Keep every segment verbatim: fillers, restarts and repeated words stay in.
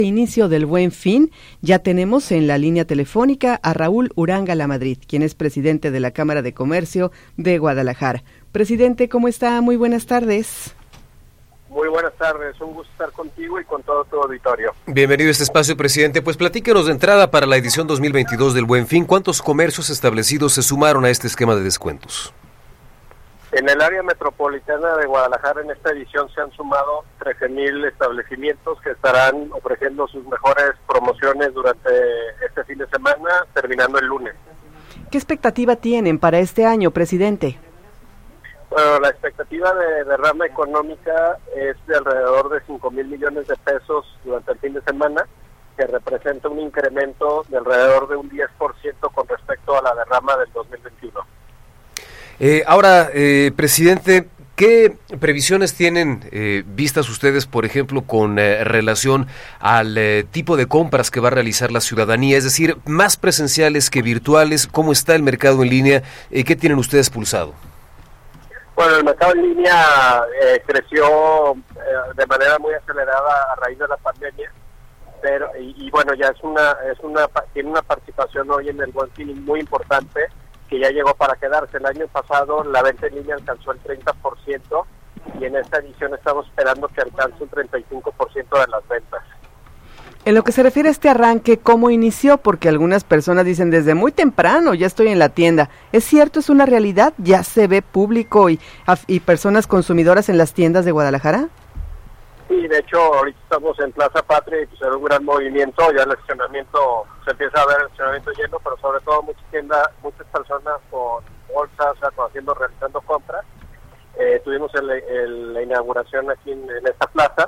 Inicio del Buen Fin, ya tenemos en la línea telefónica a Raúl Uranga Lamadrid, quien es presidente de la Cámara de Comercio de Guadalajara. Presidente, ¿cómo está? Muy buenas tardes. Muy buenas tardes, un gusto estar contigo y con todo tu auditorio. Bienvenido a este espacio, presidente. Pues platíquenos de entrada para la edición dos mil veintidós del Buen Fin, ¿cuántos comercios establecidos se sumaron a este esquema de descuentos? En el área metropolitana de Guadalajara en esta edición se han sumado trece mil establecimientos que estarán ofreciendo sus mejores promociones durante este fin de semana, terminando el lunes. ¿Qué expectativa tienen para este año, presidente? Bueno, la expectativa de derrama económica es de alrededor de cinco mil millones de pesos durante el fin de semana, que representa un incremento de alrededor de un diez por ciento con respecto a la derrama del dos mil veintiuno. Eh, ahora, eh, presidente, ¿qué previsiones tienen eh, vistas ustedes, por ejemplo, con eh, relación al eh, tipo de compras que va a realizar la ciudadanía? Es decir, más presenciales que virtuales. ¿Cómo está el mercado en línea? Eh, ¿Qué tienen ustedes pulsado? Bueno, el mercado en línea eh, creció eh, de manera muy acelerada a raíz de la pandemia, pero y, y bueno, ya es una es una tiene una participación hoy en el Buen Fin muy importante, que ya llegó para quedarse. El año pasado la venta en línea alcanzó el treinta por ciento y en esta edición estamos esperando que alcance un treinta y cinco por ciento de las ventas. En lo que se refiere a este arranque, ¿cómo inició? Porque algunas personas dicen desde muy temprano, ya estoy en la tienda. ¿Es cierto? ¿Es una realidad? ¿Ya se ve público y, y personas consumidoras en las tiendas de Guadalajara? Sí, de hecho, ahorita estamos en Plaza Patria y pues hay un gran movimiento, ya el estacionamiento, se empieza a ver el estacionamiento lleno, pero sobre todo muchas tiendas, muchas personas con bolsas, o sea, haciendo, realizando compras. Eh, tuvimos el, el, la inauguración aquí en, en esta plaza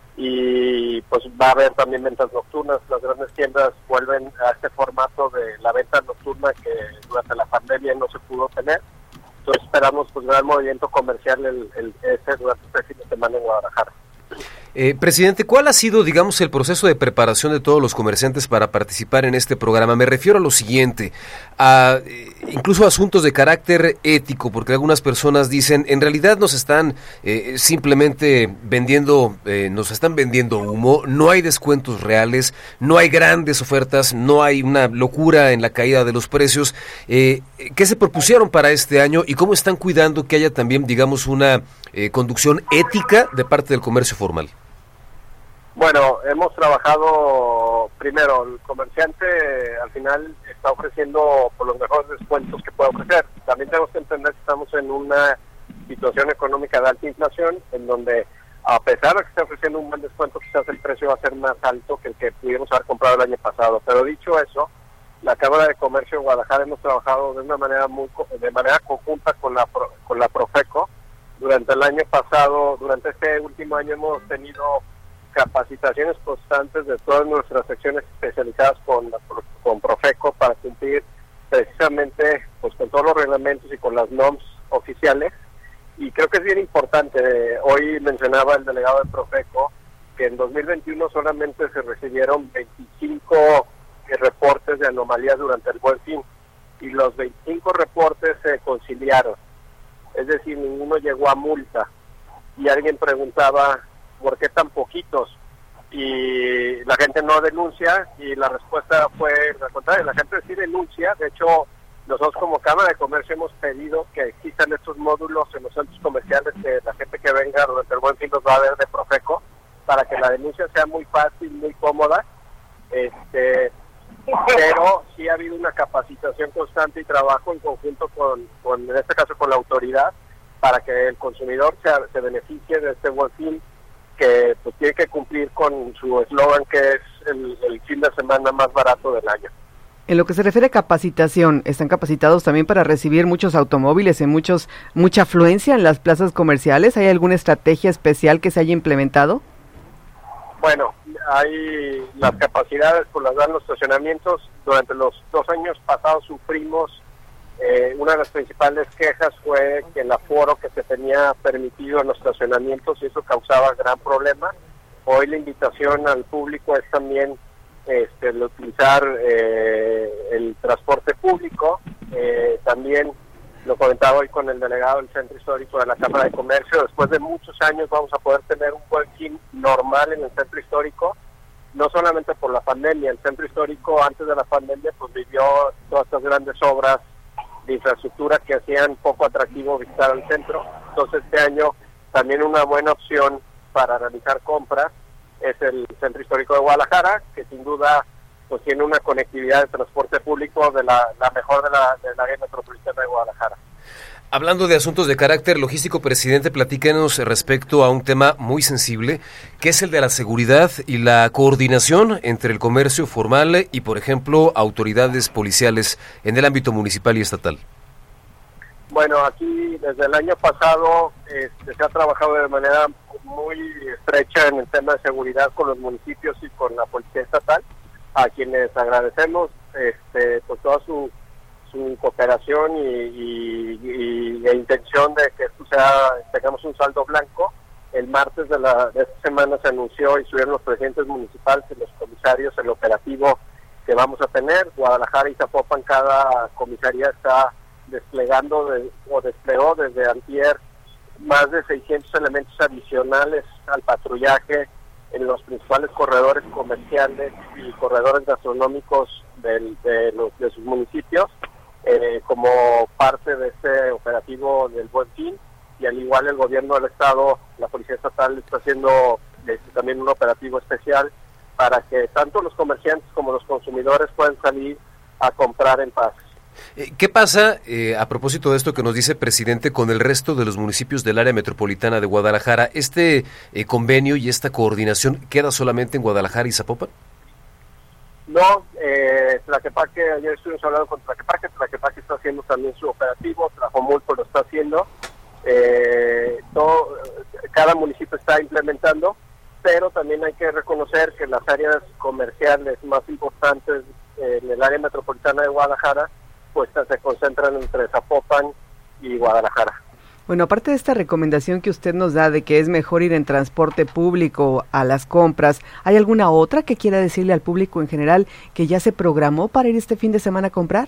y pues va a haber también ventas nocturnas. Las grandes tiendas vuelven a este formato de la venta nocturna que durante la pandemia no se pudo tener. Entonces esperamos pues gran movimiento comercial el, el, ese durante este fin de semana en Guadalajara. Eh, presidente, ¿cuál ha sido, digamos, el proceso de preparación de todos los comerciantes para participar en este programa? Me refiero a lo siguiente, a eh, incluso asuntos de carácter ético, porque algunas personas dicen, en realidad nos están eh, simplemente vendiendo, eh, nos están vendiendo humo, no hay descuentos reales, no hay grandes ofertas, no hay una locura en la caída de los precios. Eh, ¿Qué se propusieron para este año y cómo están cuidando que haya también, digamos, una eh, conducción ética de parte del comercio formal? Bueno, hemos trabajado, primero, el comerciante al final está ofreciendo por los mejores descuentos que puede ofrecer. También tenemos que entender que estamos en una situación económica de alta inflación, en donde a pesar de que está ofreciendo un buen descuento, quizás el precio va a ser más alto que el que pudimos haber comprado el año pasado. Pero dicho eso, la Cámara de Comercio de Guadalajara hemos trabajado de una manera muy de manera conjunta con la con la Profeco. Durante el año pasado, durante este último año hemos tenido capacitaciones constantes de todas nuestras secciones especializadas con, la, con Profeco para cumplir precisamente pues con todos los reglamentos y con las normas oficiales. Y creo que es bien importante, hoy mencionaba el delegado de Profeco que en dos mil veintiuno solamente se recibieron veinticinco reportes de anomalías durante el Buen Fin y los veinticinco reportes se conciliaron, es decir, ninguno llegó a multa. Y alguien preguntaba ¿por qué tan poquitos? Y la gente no denuncia, y la respuesta fue la contraria, la gente sí denuncia. De hecho, nosotros como Cámara de Comercio hemos pedido que existan estos módulos en los centros comerciales, que la gente que venga durante el Buen Fin los va a ver de Profeco, para que la denuncia sea muy fácil, muy cómoda. Este, pero sí ha habido una capacitación constante y trabajo en conjunto con, con en este caso con la autoridad, para que el consumidor se, se beneficie de este Buen Fin, que pues tiene que cumplir con su eslogan, que es el, el fin de semana más barato del año. En lo que se refiere a capacitación, ¿están capacitados también para recibir muchos automóviles y muchos mucha afluencia en las plazas comerciales? ¿Hay alguna estrategia especial que se haya implementado? Bueno, hay las capacidades, pues las dan los estacionamientos. Durante los dos años pasados sufrimos, eh, una de las principales quejas fue que el aforo que se tenía permitido en los estacionamientos, y eso causaba gran problema. Hoy la invitación al público es también este, el utilizar eh, el transporte público. Eh, también lo comentaba hoy con el delegado del Centro Histórico de la Cámara de Comercio, después de muchos años vamos a poder tener un Buen Fin normal en el Centro Histórico, no solamente por la pandemia. El centro histórico antes de la pandemia pues vivió todas estas grandes obras de infraestructura que hacían poco atractivo visitar el centro. Entonces este año también una buena opción para realizar compras es el centro histórico de Guadalajara, que sin duda pues tiene una conectividad de transporte público de la, la mejor de la, de la área metropolitana de Guadalajara. Hablando de asuntos de carácter logístico, presidente, platíquenos respecto a un tema muy sensible, que es el de la seguridad y la coordinación entre el comercio formal y, por ejemplo, autoridades policiales en el ámbito municipal y estatal. Bueno, aquí desde el año pasado este, se ha trabajado de manera muy estrecha en el tema de seguridad con los municipios y con la policía estatal, a quienes agradecemos este, por toda su su cooperación y, y, y, e intención de que esto sea, tengamos un saldo blanco. El martes de, la, de esta semana se anunció y subieron los presidentes municipales y los comisarios el operativo que vamos a tener. Guadalajara y Zapopan, cada comisaría está desplegando de, o desplegó desde antier más de seiscientos elementos adicionales al patrullaje en los principales corredores comerciales y corredores gastronómicos del, de, los, de sus municipios. Eh, como parte de este operativo del Buen Fin, y al igual el gobierno del estado, la policía estatal está haciendo eh, también un operativo especial para que tanto los comerciantes como los consumidores puedan salir a comprar en paz. Eh, ¿Qué pasa, eh, a propósito de esto que nos dice presidente, con el resto de los municipios del área metropolitana de Guadalajara? ¿Este eh, convenio y esta coordinación queda solamente en Guadalajara y Zapopan? No, eh, Tlaquepaque, ayer estuvimos hablando con Tlaquepaque, Tlaquepaque está haciendo también su operativo, Tlajomulco lo está haciendo, eh, todo, cada municipio está implementando, pero también hay que reconocer que las áreas comerciales más importantes eh, en el área metropolitana de Guadalajara, pues se concentran entre Zapopan y Guadalajara. Bueno, aparte de esta recomendación que usted nos da de que es mejor ir en transporte público a las compras, ¿hay alguna otra que quiera decirle al público en general que ya se programó para ir este fin de semana a comprar?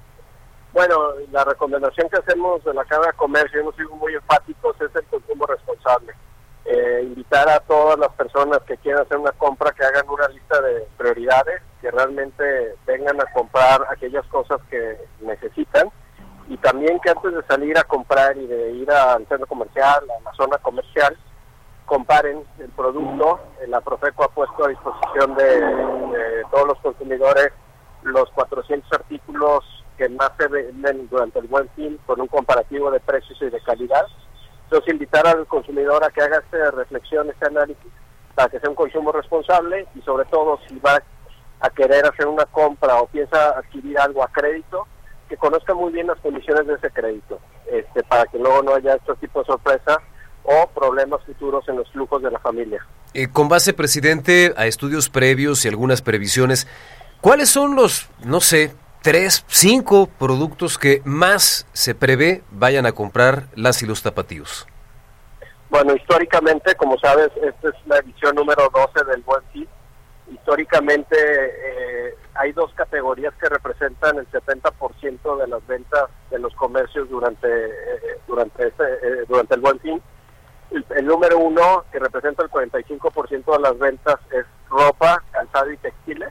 Bueno, la recomendación que hacemos de la Cámara de Comercio, hemos sido muy enfáticos, es el consumo responsable. Eh, invitar a todas las personas que quieran hacer una compra que hagan una lista de prioridades, que realmente vengan a comprar aquellas cosas que necesitan, y también que antes de salir a comprar y de ir al centro comercial, a la zona comercial, comparen el producto. La Profeco ha puesto a disposición de, de todos los consumidores los cuatrocientos artículos que más se venden durante el Buen Fin, con un comparativo de precios y de calidad. Entonces, invitar al consumidor a que haga esta reflexión, este análisis, para que sea un consumo responsable, y sobre todo si va a querer hacer una compra o piensa adquirir algo a crédito, que conozca muy bien las condiciones de ese crédito, este, para que luego no haya este tipo de sorpresa o problemas futuros en los flujos de la familia. Eh, con base, presidente, a estudios previos y algunas previsiones, ¿cuáles son los, no sé, tres, cinco productos que más se prevé vayan a comprar las y los tapatíos? Bueno, históricamente, como sabes, esta es la edición número doce del Buen Fin. Históricamente eh, hay dos categorías que representan el setenta por ciento de las ventas de los comercios durante eh, durante este, eh, durante el Buen Fin. El, el número uno, que representa el cuarenta y cinco por ciento de las ventas, es ropa, calzado y textiles,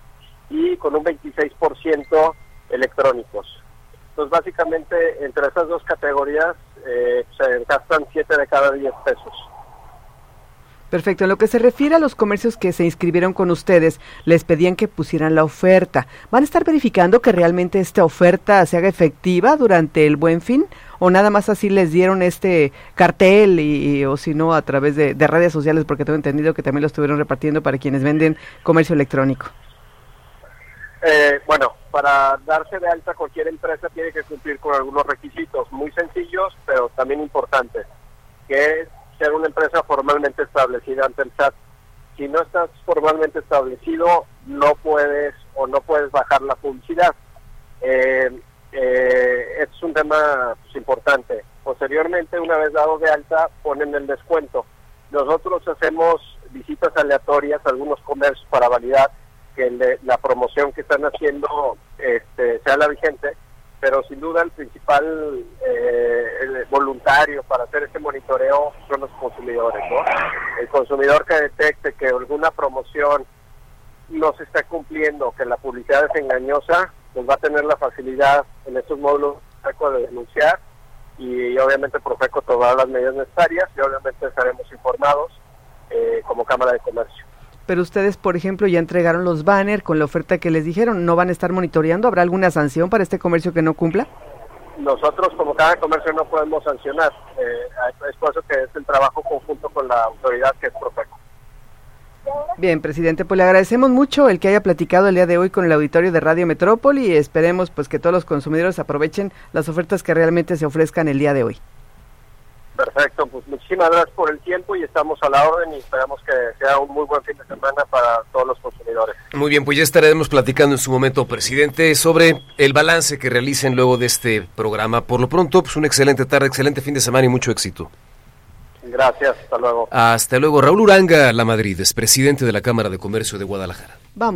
y con un veintiséis por ciento electrónicos. Entonces, básicamente, entre esas dos categorías eh, se gastan siete de cada diez pesos. Perfecto. En lo que se refiere a los comercios que se inscribieron con ustedes, les pedían que pusieran la oferta. ¿Van a estar verificando que realmente esta oferta se haga efectiva durante el Buen Fin? ¿O nada más así les dieron este cartel y, y o si no a través de, de redes sociales? Porque tengo entendido que también lo estuvieron repartiendo para quienes venden comercio electrónico. Eh, bueno, para darse de alta cualquier empresa tiene que cumplir con algunos requisitos muy sencillos, pero también importantes, que es ser una empresa formalmente establecida ante el S A T. Si no estás formalmente establecido, no puedes o no puedes bajar la publicidad. Eh, eh, es un tema pues, importante. Posteriormente, una vez dado de alta, ponen el descuento. Nosotros hacemos visitas aleatorias a algunos comercios para validar que le, la promoción que están haciendo este, sea la vigente, pero sin duda el principal eh, el voluntario para hacer este monitoreo son los consumidores, ¿no? El consumidor que detecte que alguna promoción no se está cumpliendo, que la publicidad es engañosa, pues va a tener la facilidad en estos módulos de denunciar y, y obviamente Profeco tomará las medidas necesarias y obviamente estaremos informados eh, como Cámara de Comercio. Pero ustedes, por ejemplo, ya entregaron los banners con la oferta que les dijeron, ¿no van a estar monitoreando? ¿Habrá alguna sanción para este comercio que no cumpla? Nosotros como Cámara de Comercio no podemos sancionar, eh, es por eso que es el trabajo conjunto con la autoridad que es Profeco. Bien, presidente, pues le agradecemos mucho el que haya platicado el día de hoy con el auditorio de Radio Metrópoli y esperemos pues que todos los consumidores aprovechen las ofertas que realmente se ofrezcan el día de hoy. Perfecto, pues muchísimas gracias por el tiempo y estamos a la orden y esperamos que sea un muy buen fin de semana para todos los consumidores. Muy bien, pues ya estaremos platicando en su momento, presidente, sobre el balance que realicen luego de este programa. Por lo pronto, pues una excelente tarde, excelente fin de semana y mucho éxito. Gracias, hasta luego. Hasta luego. Raúl Uranga, La Madrid, es presidente de la Cámara de Comercio de Guadalajara. Vamos.